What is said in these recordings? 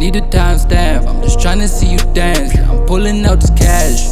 need a timestamp. I'm just tryna see you dance. Yeah, I'm pulling out this cash.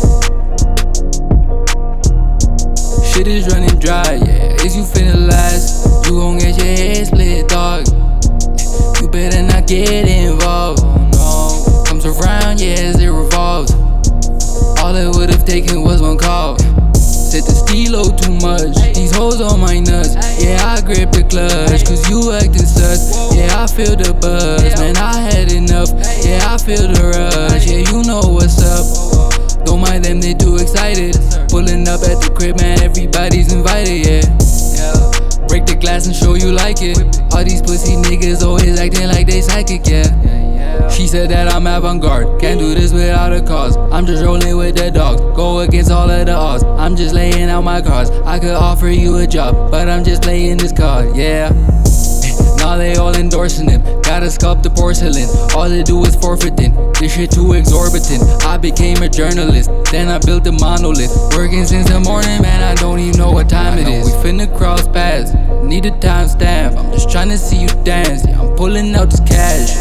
Shit is running dry, yeah. Is you finna last? You gon' get your head split, dog. You better not get involved. No. Comes around, yes, it revolves. All it would've taken was one call. Set the stilo too much. These hoes on my nuts. Yeah, I grip the clutch, cause you acting sus. Yeah, I feel the buzz. Man, I had enough. Yeah, I feel the rush. Yeah, you know what's up. Don't mind them, they too excited. Pulling up at the crib, man, everybody's invited, yeah. Break the glass and show you like it. All these pussy niggas always acting like they psychic, yeah. She said that I'm avant-garde, can't do this without a cause. I'm just rolling with the dogs, go against all of the odds. I'm just laying out my cards. I could offer you a job, but I'm just playing this card, yeah. Now they all endorsing him. Gotta sculpt the porcelain. All they do is forfeiting. This shit too exorbitant. I became a journalist, then I built a monolith. Working since the morning, man, I don't even know what time it is. We finna cross paths, need a timestamp. I'm just tryna see you dance. Yeah, I'm pulling out this cash.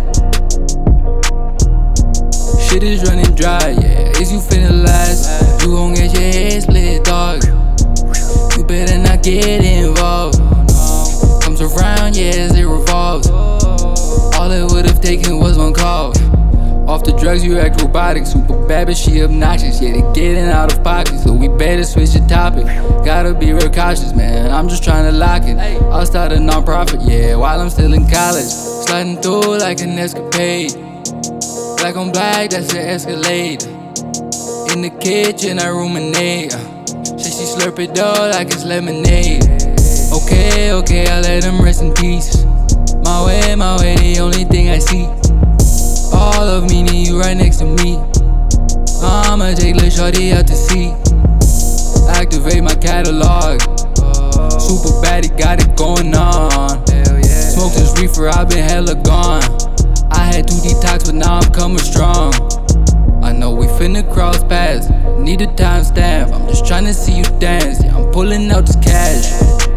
Shit is running dry, yeah. Is you finna last? You gon' get your head split, dog. You better not get involved. Comes around, yes, it revolves. All it would've taken was one call. Off the drugs, you act robotic. Super bad, but she obnoxious. Yeah, they getting out of pocket, so we better switch the topic. Gotta be real cautious, man. I'm just trying to lock it. I'll start a non-profit, yeah, while I'm still in college. Sliding through like an escapade. Black on black, that's an Escalade. In the kitchen, I ruminate. Say she slurp it up like it's lemonade. Okay, I let him rest in peace. My way, the only thing I see. All of me need you right next to me. I'ma take Lil' Shorty out to sea. Activate my catalog. Super baddie, got it going on. Smoke this reefer, I've been hella gone. I had to detox, but now I'm coming strong. I know we finna cross paths, need a timestamp. I'm just tryna see you dance. Yeah, I'm pulling out this cash.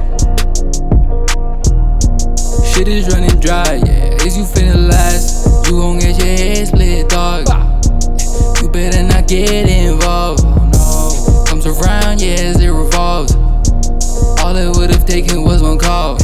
Shit is running dry, yeah. Is you finna last? You gon' get your head split, dog. You better not get involved. Comes around, yes, it revolves. All it would've taken was one call.